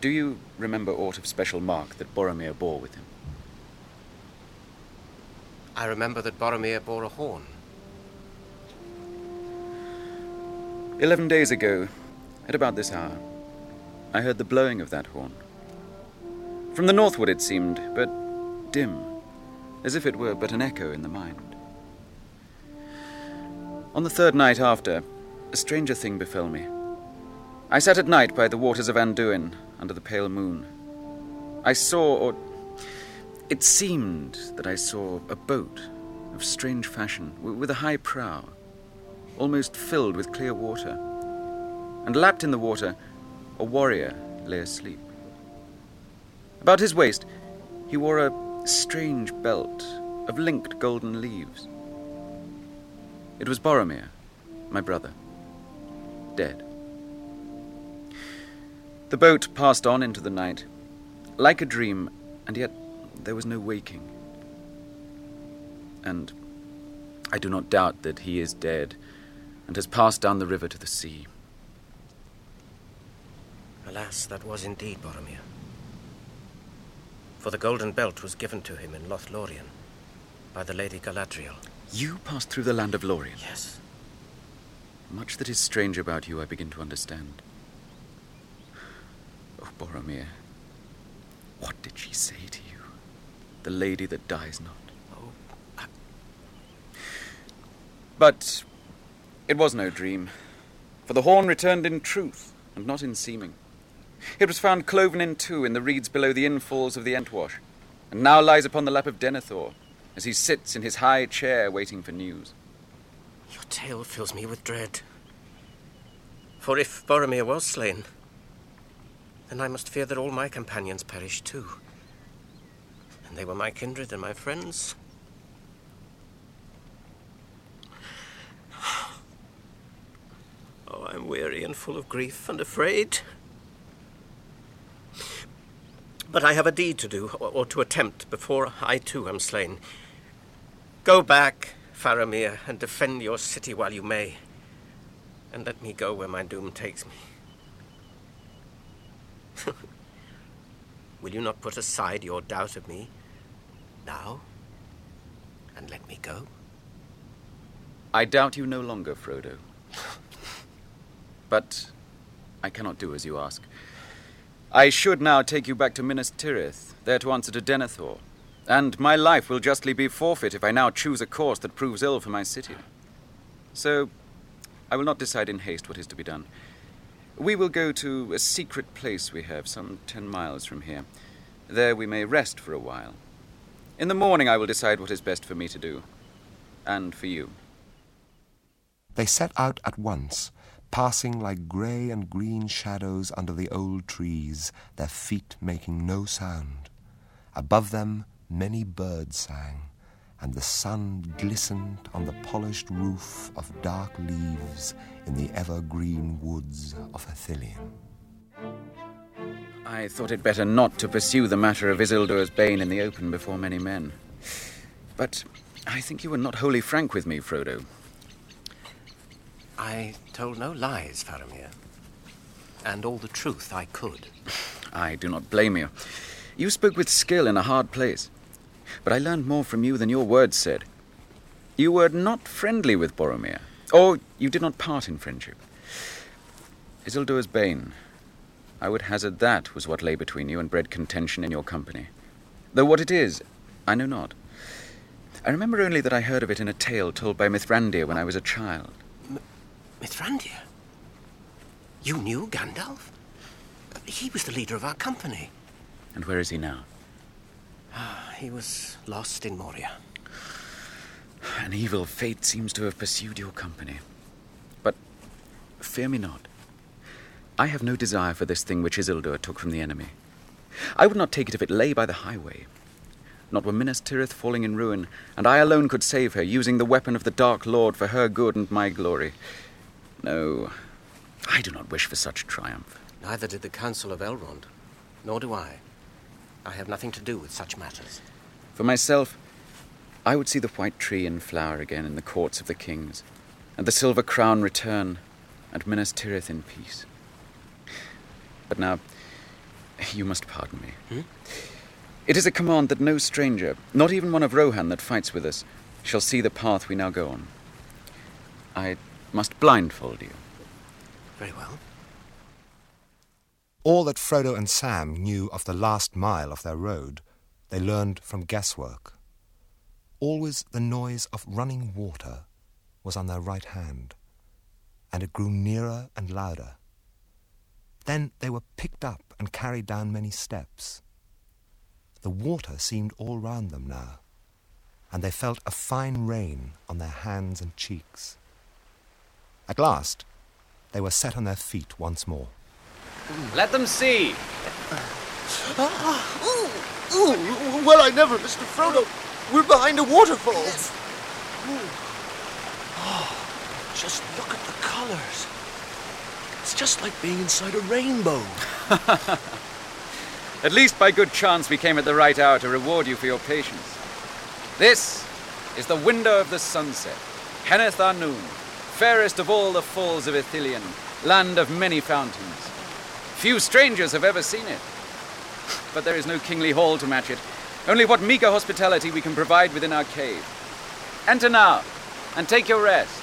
Do you remember aught of special mark that Boromir bore with him? I remember that Boromir bore a horn. 11 days ago, at about this hour, I heard the blowing of that horn. From the northward it seemed, but dim, as if it were but an echo in the mind. On the third night after, a stranger thing befell me. I sat at night by the waters of Anduin, under the pale moon. I saw, or it seemed that I saw, a boat of strange fashion, with a high prow, almost filled with clear water. And lapped in the water, a warrior lay asleep. About his waist, he wore a strange belt of linked golden leaves. It was Boromir, my brother, dead. The boat passed on into the night, like a dream, and yet there was no waking. And I do not doubt that he is dead and has passed down the river to the sea. Alas, that was indeed Boromir. For the golden belt was given to him in Lothlorien by the Lady Galadriel. You passed through the land of Lorien? Yes. Much that is strange about you I begin to understand. Oh, Boromir, what did she say to you? The lady that dies not. Oh, But it was no dream, for the horn returned in truth, and not in seeming. It was found cloven in two in the reeds below the infalls of the Entwash, and now lies upon the lap of Denethor, as he sits in his high chair waiting for news. Your tale fills me with dread. For if Boromir was slain, then I must fear that all my companions perished too. And they were my kindred and my friends. Oh, I'm weary and full of grief and afraid. But I have a deed to do, or to attempt, before I too am slain. Go back, Faramir, and defend your city while you may. And let me go where my doom takes me. Will you not put aside your doubt of me now and let me go? I doubt you no longer, Frodo. But I cannot do as you ask. I should now take you back to Minas Tirith, there to answer to Denethor, and my life will justly be forfeit if I now choose a course that proves ill for my city. So I will not decide in haste what is to be done. We will go to a secret place we have, some 10 miles from here. There we may rest for a while. In the morning I will decide what is best for me to do, and for you. They set out at once, passing like grey and green shadows under the old trees, their feet making no sound. Above them many birds sang, and the sun glistened on the polished roof of dark leaves in the evergreen woods of Ithilien. I thought it better not to pursue the matter of Isildur's bane in the open before many men. But I think you were not wholly frank with me, Frodo. I told no lies, Faramir, and all the truth I could. I do not blame you. You spoke with skill in a hard place, but I learned more from you than your words said. You were not friendly with Boromir, or you did not part in friendship. Isildur's bane, I would hazard that was what lay between you and bred contention in your company. Though what it is, I know not. I remember only that I heard of it in a tale told by Mithrandir when I was a child. Mithrandir? You knew Gandalf? He was the leader of our company. And where is he now? He was lost in Moria. An evil fate seems to have pursued your company. But fear me not. I have no desire for this thing which Isildur took from the enemy. I would not take it if it lay by the highway. Not were Minas Tirith falling in ruin, and I alone could save her, using the weapon of the Dark Lord for her good and my glory. No, I do not wish for such triumph. Neither did the Council of Elrond, nor do I. I have nothing to do with such matters. For myself, I would see the white tree in flower again in the courts of the kings, and the silver crown return, and Minas Tirith in peace. But now, You must pardon me. It is a command that no stranger, not even one of Rohan that fights with us, shall see the path we now go on. I must blindfold you. Very well. All that Frodo and Sam knew of the last mile of their road, they learned from guesswork. Always the noise of running water was on their right hand, and it grew nearer and louder. Then they were picked up and carried down many steps. The water seemed all round them now, and they felt a fine rain on their hands and cheeks. At last, they were set on their feet once more. Let them see! Well, I never, Mr. Frodo. We're behind a waterfall. Just look at the colours. It's just like being inside a rainbow. At least by good chance we came at the right hour to reward you for your patience. This is the window of the sunset, Henneth Arnoon, fairest of all the falls of Ithilien, land of many fountains. Few strangers have ever seen it. But there is no kingly hall to match it, only what meagre hospitality we can provide within our cave. Enter now, and take your rest.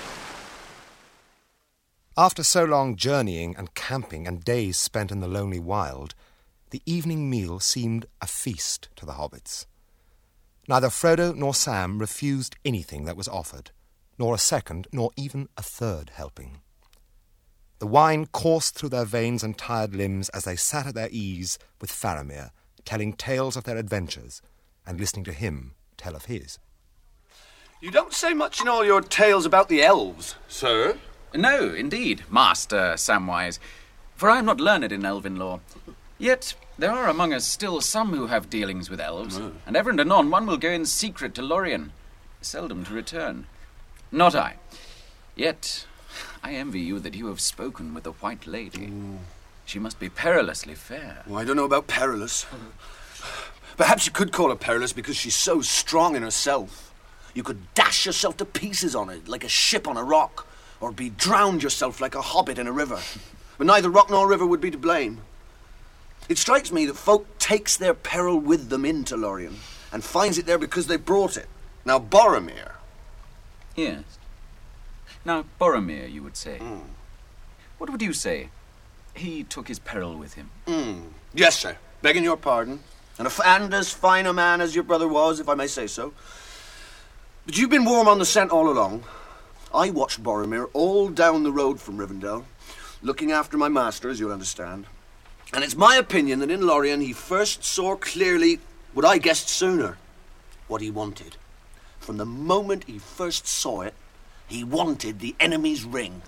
After so long journeying and camping and days spent in the lonely wild, the evening meal seemed a feast to the hobbits. Neither Frodo nor Sam refused anything that was offered, nor a second, nor even a third helping. The wine coursed through their veins and tired limbs as they sat at their ease with Faramir, telling tales of their adventures and listening to him tell of his. You don't say much in all your tales about the elves, sir. No, indeed, Master Samwise, for I am not learned in elven lore. Yet there are among us still some who have dealings with elves, and ever and anon one will go in secret to Lorien, seldom to return. Not I. Yet I envy you that you have spoken with the White Lady. She must be perilously fair. Well, I don't know about perilous. Perhaps you could call her perilous because she's so strong in herself. You could dash yourself to pieces on it, like a ship on a rock, or be drowned yourself like a hobbit in a river. But neither rock nor river would be to blame. It strikes me that folk takes their peril with them into Lorien, and finds it there because they brought it. Now, Boromir... Yes. Now, Boromir, you would say. What would you say? He took his peril with him. Yes, sir. Begging your pardon. And as fine a man as your brother was, if I may say so. But you've been warm on the scent all along. I watched Boromir all down the road from Rivendell, looking after my master, as you'll understand. And it's my opinion that in Lorien he first saw clearly what I guessed sooner, what he wanted. From the moment he first saw it, he wanted the enemy's ring.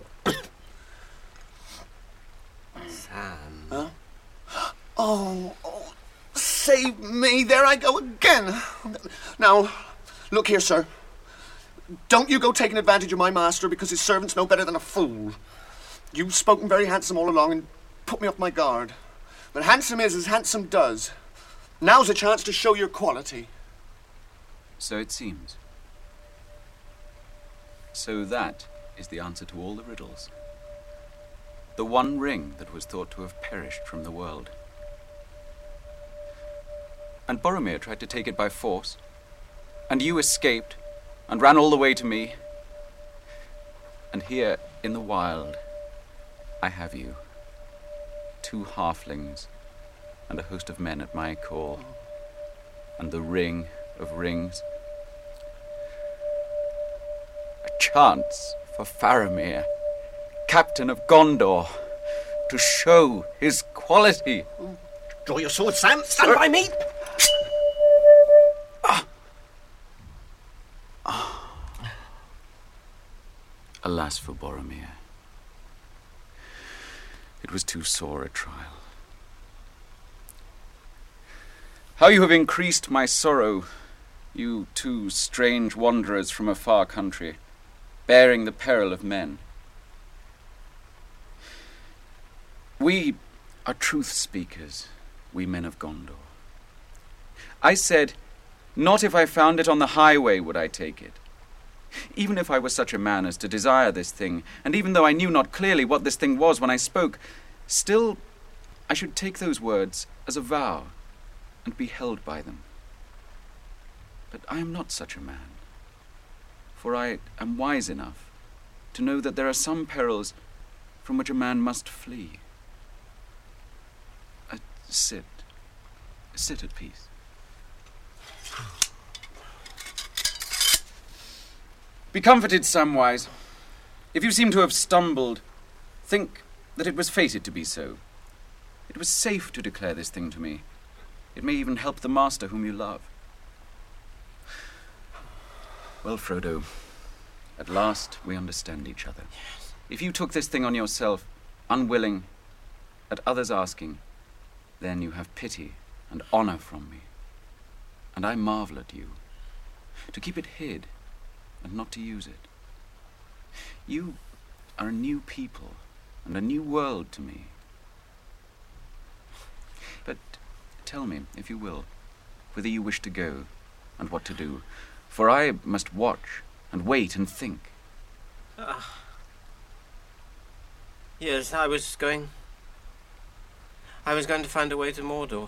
Sam. Huh? Oh, save me. There I go again. Now, look here, sir. Don't you go taking advantage of my master because his servant's no better than a fool. You've spoken very handsome all along and put me off my guard. But handsome is as handsome does. Now's a chance to show your quality. So it seems. So that is the answer to all the riddles. The one ring that was thought to have perished from the world. And Boromir tried to take it by force. And you escaped and ran all the way to me. And here in the wild, I have you. 2 halflings and a host of men at my call. And the ring of rings. A chance for Faramir, captain of Gondor, to show his quality. Draw your sword, Sam. Stand by me. Alas for Boromir. It was too sore a trial. How you have increased my sorrow, you 2 strange wanderers from a far country, bearing the peril of men. We are truth speakers, we men of Gondor. I said, not if I found it on the highway would I take it. Even if I was such a man as to desire this thing, and even though I knew not clearly what this thing was when I spoke, still I should take those words as a vow and be held by them. But I am not such a man, for I am wise enough to know that there are some perils from which a man must flee. Sit at peace. Be comforted, Samwise. If you seem to have stumbled, think that it was fated to be so. It was safe to declare this thing to me. It may even help the master whom you love. Well, Frodo, at last we understand each other. Yes. If you took this thing on yourself, unwilling, at others' asking, then you have pity and honor from me. And I marvel at you. To keep it hid and not to use it. You are a new people and a new world to me. But tell me, if you will, whither you wish to go and what to do, for I must watch and wait and think. Yes, I was going to find a way to Mordor.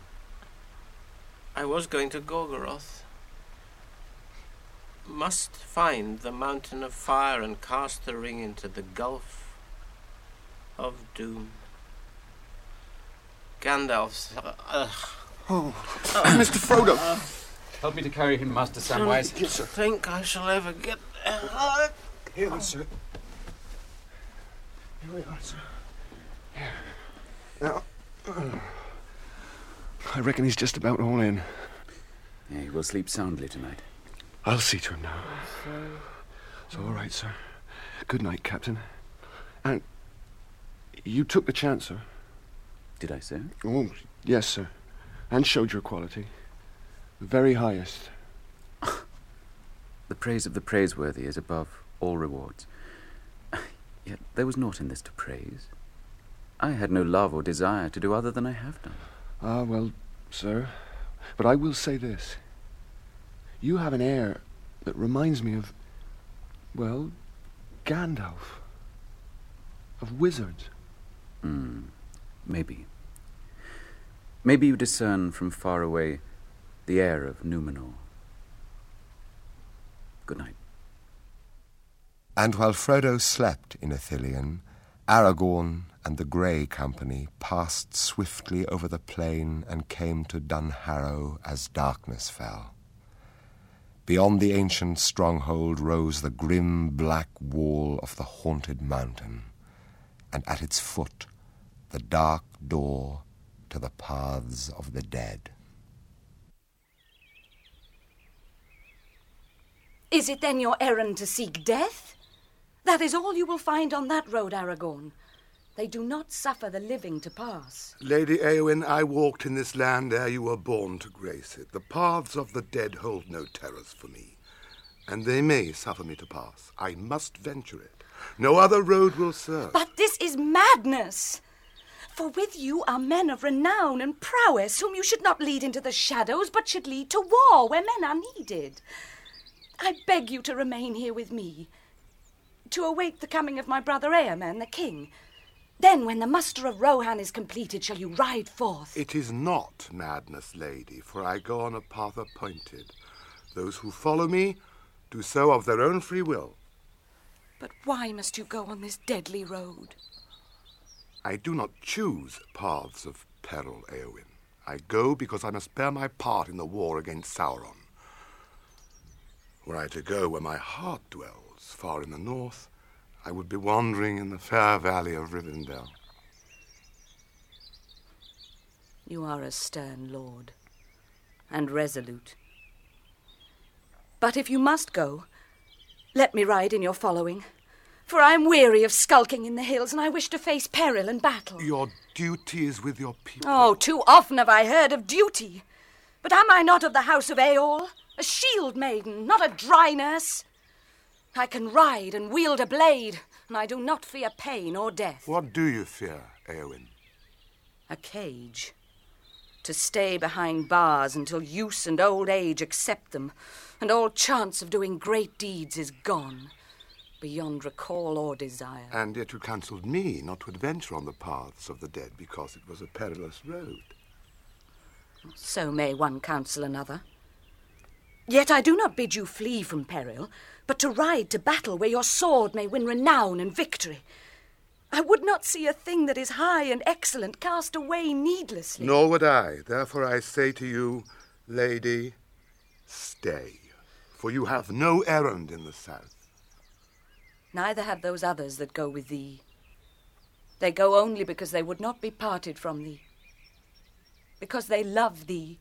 I was going to Gorgoroth. Must find the Mountain of Fire and cast the ring into the Gulf of Doom. Gandalf's... Mr. Frodo! Help me to carry him, Master Samwise. Yes, sir. Think I shall ever get there. Here, sir. Here we are, sir. Here. Now, I reckon he's just about all in. Yeah, he will sleep soundly tonight. I'll see to him now. It's all right, sir. Good night, Captain. And you took the chance, sir. Did I, sir? Oh, yes, sir. And showed your quality. The very highest. The praise of the praiseworthy is above all rewards. Yet there was naught in this to praise. I had no love or desire to do other than I have done. Ah, well, sir, but I will say this. You have an air that reminds me of, well, Gandalf. Of wizards. Maybe. Maybe you discern from far away the air of Númenor. Good night. And while Frodo slept in Ithilien, Aragorn and the Grey Company passed swiftly over the plain and came to Dunharrow as darkness fell. Beyond the ancient stronghold rose the grim black wall of the haunted mountain, and at its foot the dark door to the paths of the dead. Is it then your errand to seek death? That is all you will find on that road, Aragorn. They do not suffer the living to pass. Lady Éowyn, I walked in this land ere you were born to grace it. The paths of the dead hold no terrors for me, and they may suffer me to pass. I must venture it. No other road will serve. But this is madness! For with you are men of renown and prowess, whom you should not lead into the shadows, but should lead to war, where men are needed. I beg you to remain here with me, to await the coming of my brother Éomer, the king. Then, when the muster of Rohan is completed, shall you ride forth. It is not madness, lady, for I go on a path appointed. Those who follow me do so of their own free will. But why must you go on this deadly road? I do not choose paths of peril, Éowyn. I go because I must bear my part in the war against Sauron. Were I to go where my heart dwells, far in the north, I would be wandering in the fair valley of Rivendell. You are a stern lord, and resolute. But if you must go, let me ride in your following, for I am weary of skulking in the hills, and I wish to face peril and battle. Your duty is with your people. Oh, too often have I heard of duty. But am I not of the house of Eorl? A shield maiden, not a dry nurse. I can ride and wield a blade, and I do not fear pain or death. What do you fear, Éowyn? A cage. To stay behind bars until use and old age accept them, and all chance of doing great deeds is gone. beyond recall or desire. And yet you counselled me not to adventure on the paths of the dead because it was a perilous road. So may one counsel another. Yet I do not bid you flee from peril, but to ride to battle where your sword may win renown and victory. I would not see a thing that is high and excellent cast away needlessly. Nor would I. Therefore I say to you, lady, stay, for you have no errand in the south. Neither have those others that go with thee. They go only because they would not be parted from thee, because they love thee.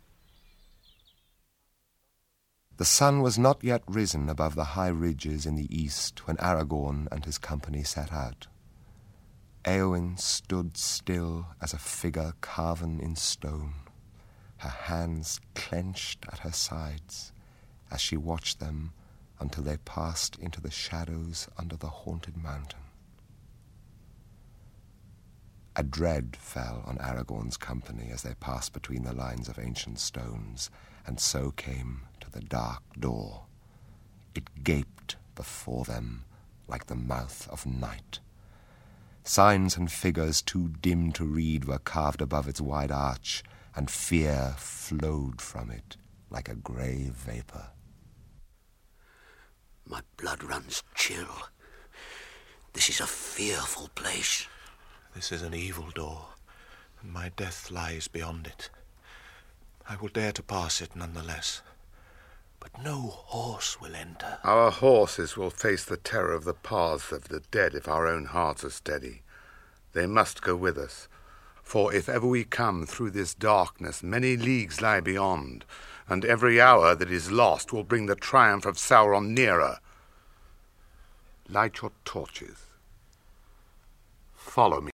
The sun was not yet risen above the high ridges in the east when Aragorn and his company set out. Éowyn stood still as a figure carven in stone, her hands clenched at her sides as she watched them until they passed into the shadows under the haunted mountain. A dread fell on Aragorn's company as they passed between the lines of ancient stones, and so came to the dark door. It gaped before them like the mouth of night. Signs and figures too dim to read were carved above its wide arch, and fear flowed from it like a grey vapour. My blood runs chill. This is a fearful place. This is an evil door, and my death lies beyond it. I will dare to pass it nonetheless, but no horse will enter. Our horses will face the terror of the paths of the dead if our own hearts are steady. They must go with us, for if ever we come through this darkness, many leagues lie beyond, and every hour that is lost will bring the triumph of Sauron nearer. Light your torches. Follow me.